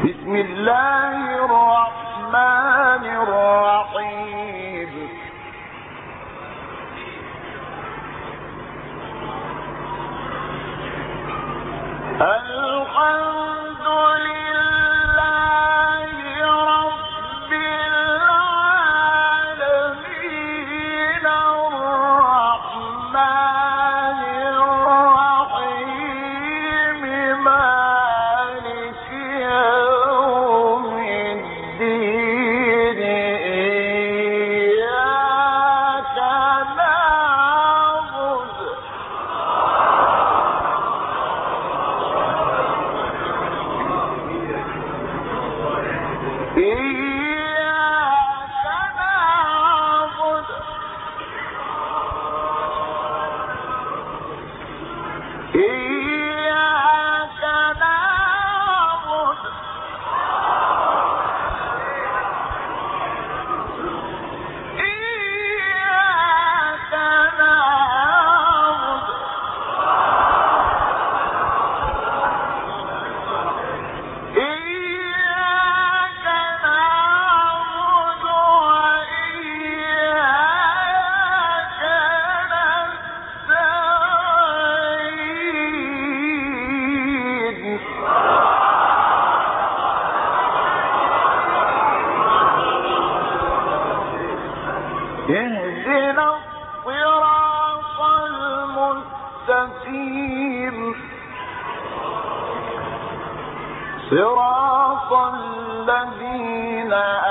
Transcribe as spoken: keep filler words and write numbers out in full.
بسم الله الرحمن الرحيم. الحمد لله رب العالمين الرحمن الرحيم مالك يوم الدين إياك نعبد إياك نعبد إياك نعبد إياك نعبد إياك نعبد وإياك نستعين. اهدنا الصراط المستقيم صراط الذين